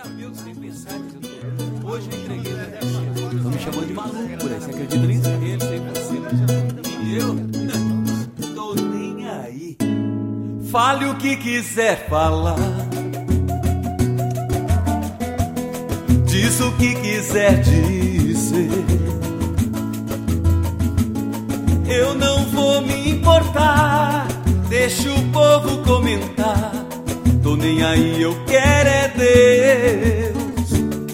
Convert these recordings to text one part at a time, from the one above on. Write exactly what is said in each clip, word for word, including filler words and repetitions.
saber o que tem pensado. Hoje eu entreguei a dez. Estão me chamando de maluco por aí. Você acredita nisso? Eles têm você, mas eu não. E eu não tô nem aí. Fale o que quiser falar. Diz o que quiser dizer. Eu não vou me importar. Deixa o povo comentar. Tô nem aí, eu quero é Deus.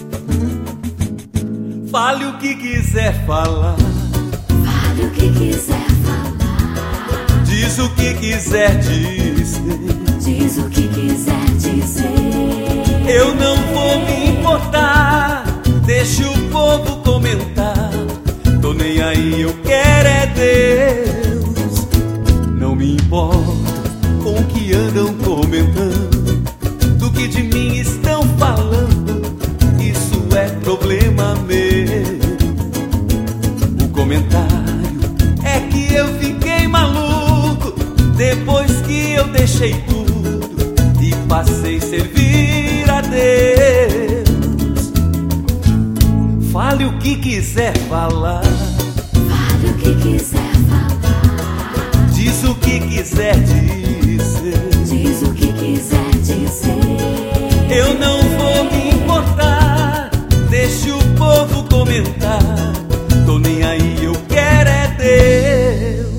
Fale o que quiser falar. Fale o que quiser falar. Diz o que quiser dizer. Diz o que quiser dizer. Eu não vou me importar. Deixa o povo comentar. Tô nem aí, eu quero é Deus. Não me importo com o que andam comentando. Do que de mim estão falando. Isso é problema meu. O comentário é que eu fiquei maluco depois que eu deixei tudo e passei a servir a Deus. Fale o que quiser falar. Fale o que quiser falar. Diz o que quiser dizer. Diz o que quiser dizer. Eu não vou me importar. Deixa o povo comentar. Tô nem aí, eu quero é Deus.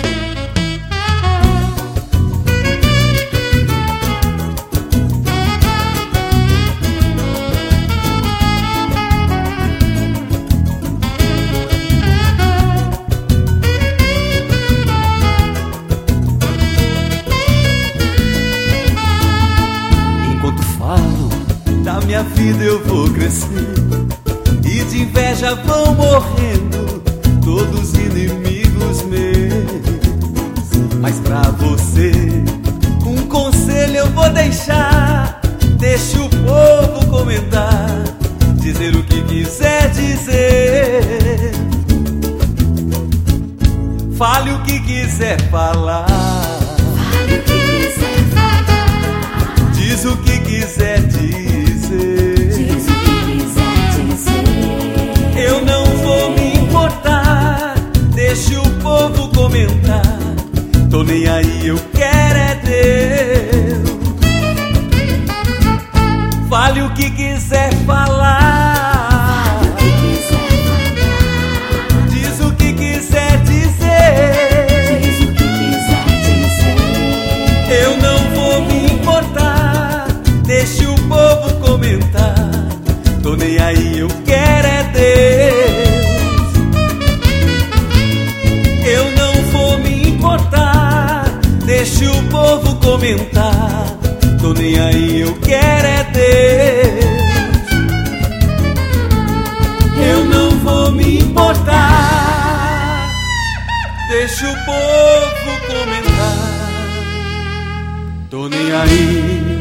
Da minha vida eu vou crescendo e de inveja vão morrendo todos os inimigos meus. Mas pra você um conselho eu vou deixar. Deixa o povo comentar, dizer o que quiser dizer. Fale o que quiser falar. Fale o que quiser falar. Diz o que quiser dizer. Diz o que quiser dizer. Eu não vou me importar. Deixa o povo comentar. Tô nem aí, eu quero é Deus. Fale o que quiser falar. Fale o que quiser falar. Diz o que quiser dizer. Diz o que quiser dizer. Eu não vou me importar. Deixa o povo comentar. Tô nem aí, eu quero é Deus. Eu não vou me importar. Deixa o povo comentar. Tô nem aí, eu quero é Deus. Eu não vou me importar. Deixa o povo comentar. Tô nem aí.